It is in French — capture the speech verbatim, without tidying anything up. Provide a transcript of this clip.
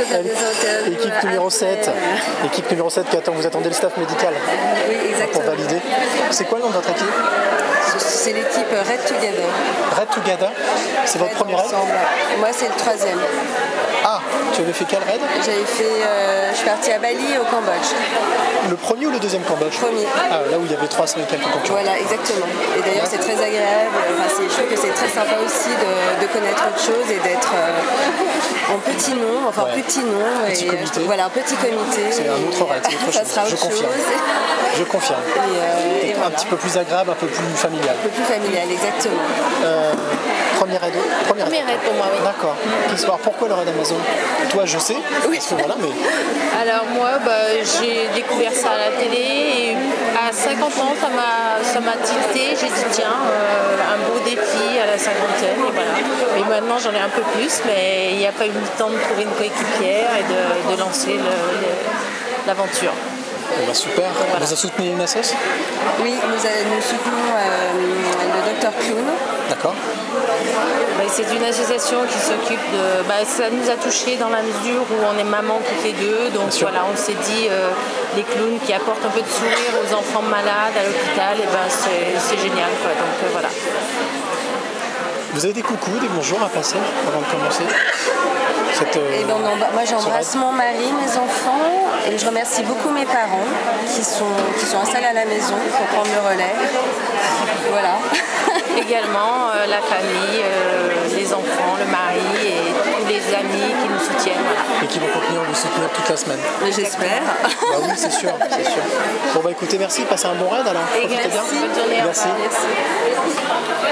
faire des interviews. Équipe numéro après. sept. Équipe numéro sept qui attend, vous attendez le staff médical Oui, exactement. pour valider. C'est quoi le nom de votre équipe? C'est l'équipe Red Together. Red Together, c'est votre Red premier raid? ensemble. Moi, c'est le troisième. Ah, tu avais fait quel raid? J'avais fait, euh, je suis partie à Bali au Cambodge. Le premier ou le deuxième Cambodge? Premier. Ah, là où il y avait trois cents et quelques concurrents. Voilà, exactement. Et d'ailleurs, c'est très agréable. Enfin, c'est- je trouve que c'est très sympa aussi de, de connaître autre chose et d'être euh, en petit nom, enfin Ouais. plus petit nom. Petit et, euh, comité. Voilà, un petit comité. C'est un autre raid, c'est autre Ça chose. sera Je autre confirme. chose. Je confirme. Et, euh, et Un voilà. petit peu plus agréable, un peu plus familial. Un peu plus familial, exactement. Euh, premier raid? Premier Premier raid pour moi, oui. D'accord. Qu'est-ce- alors, pourquoi le raid Amazon? Toi, je sais. Oui. Parce que voilà, mais Alors moi, bah, j'ai découvert ça à la télé et à cinquante ans, ça m'a, ça m'a tilté. J'ai dit tiens, euh, un beau défi à la cinquantaine et voilà. Et maintenant, j'en ai un peu plus, mais il n'y a pas eu le temps de trouver une coéquipière et de, de lancer le- le- l'aventure. eh ben, super. Vous avez soutenu une assoce? Oui, nous, a- nous soutenons euh, le docteur Clown. D'accord. Bah, c'est une association qui s'occupe de... Bah, ça nous a touchés dans la mesure où on est maman toutes les deux. Donc sûr. voilà, on s'est dit, euh, les clowns qui apportent un peu de sourire aux enfants malades à l'hôpital, et ben, c'est, c'est génial, quoi. Donc euh, voilà. Vous avez des coucous, des bonjours à passer avant de commencer cette, euh, Et ben, on emba- moi, ce j'embrasse raid? mon mari, mes enfants, et je remercie beaucoup mes parents qui sont, qui sont installés à la maison pour prendre le relais. Voilà. Également euh, la famille, euh, les enfants, le mari et tous les amis qui nous soutiennent. Voilà. Et qui vont continuer à vous soutenir toute la semaine. Mais j'espère. Bah oui, c'est sûr, c'est sûr. Bon bah écoutez, merci, passez un bon raid alors. Et Profitez bien. merci, bonne journée, au Merci. revoir. Merci.